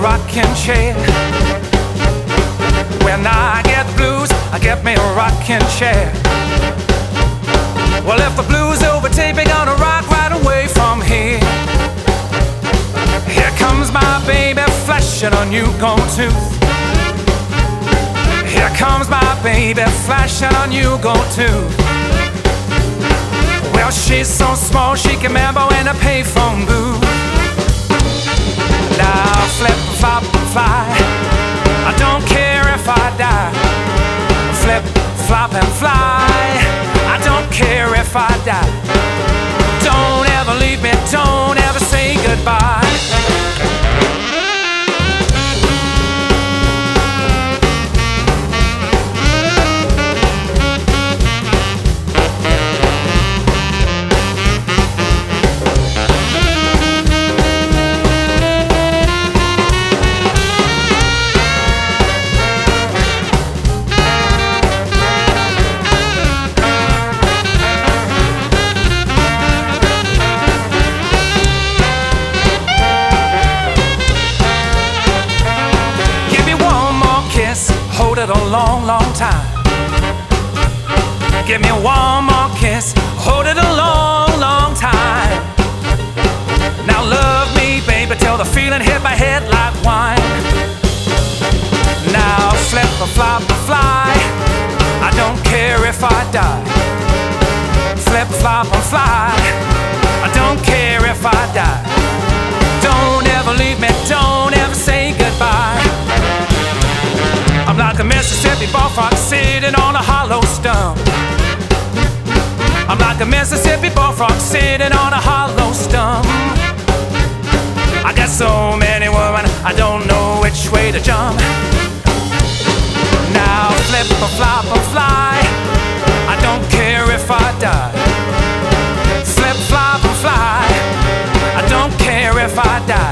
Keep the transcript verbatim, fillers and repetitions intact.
rocking chair. When I get the blues, I get me a rocking chair. Well, if the blues overtake me, gonna rock right away from here. Here comes my baby flashing a new gold tooth. Here comes my baby flashing a new gold tooth. Well, she's so small she can mambo in a payphone booth. Now flip, flop, fly, I don't care if I die. Flip, flop and fly, I don't care if I die. Don't ever leave me, don't ever say goodbye. Hold it a long, long time. Give me one more kiss. Hold it a long, long time. Now love me, baby, till the feeling hit my head like wine. Now flip a flop a fly, I don't care if I die. Flip flop and fly, I don't care if I die. Don't ever leave me, don't ever say goodbye. I'm like a Mississippi bullfrog sitting on a hollow stump. I'm like a Mississippi bullfrog sitting on a hollow stump. I got so many women, I don't know which way to jump. Now flip a flop a fly, I don't care if I die. Flip flop and fly, I don't care if I die.